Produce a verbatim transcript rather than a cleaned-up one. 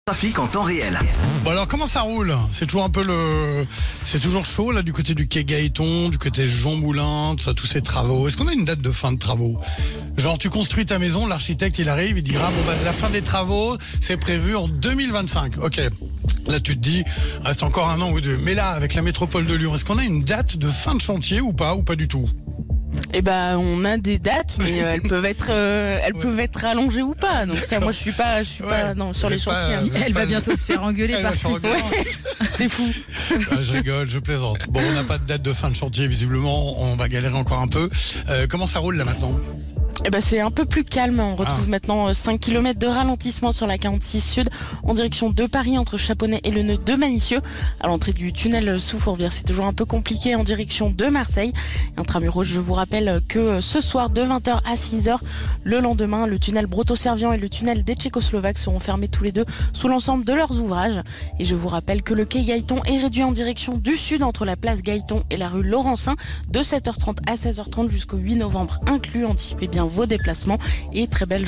Trafic en temps réel. Bon alors comment ça roule? C'est toujours un peu le, c'est toujours chaud là du côté du quai Gaëton, du côté Jean Moulin, tout ça, tous ces travaux. Est-ce qu'on a une date de fin de travaux? Genre tu construis ta maison, l'architecte il arrive, il dira bon bah la fin des travaux c'est prévu en deux mille vingt-cinq. Ok. Là tu te dis reste encore un an ou deux. Mais là avec la métropole de Lyon, est-ce qu'on a une date de fin de chantier ou pas ou pas du tout? Eh ben, on a des dates, mais euh, elles peuvent être, euh, elles Ouais. peuvent être rallongées ou pas. Donc ça, moi, je suis pas, je suis Ouais. pas, non, sur Vous les êtes pas, chantiers. hein. vous êtes Elle pas va le- bientôt se faire engueuler Elle par va se faire Christophe. engueuler. C'est fou. Ah, je rigole, je plaisante. Bon, on n'a pas de date de fin de chantier, visiblement, on va galérer encore un peu. Euh, comment ça roule là maintenant? Eh ben, c'est un peu plus calme. On retrouve Ah. maintenant euh, cinq kilomètres de ralentissement sur la quarante-six Sud en direction de Paris entre Chaponnet et le nœud de Manicieux. À l'entrée du tunnel sous Fourvière, c'est toujours un peu compliqué en direction de Marseille. Et intramuros, je vous rappelle que ce soir de vingt heures à six heures, le lendemain, le tunnel Broto-Servian et le tunnel des Tchécoslovaques seront fermés tous les deux sous l'ensemble de leurs ouvrages. Et je vous rappelle que le quai Gaëton est réduit en direction du sud entre la place Gaëton et la rue Laurencin de sept heures trente à seize heures trente jusqu'au huit novembre inclus. Anticipez bien vos déplacements et très belle journée.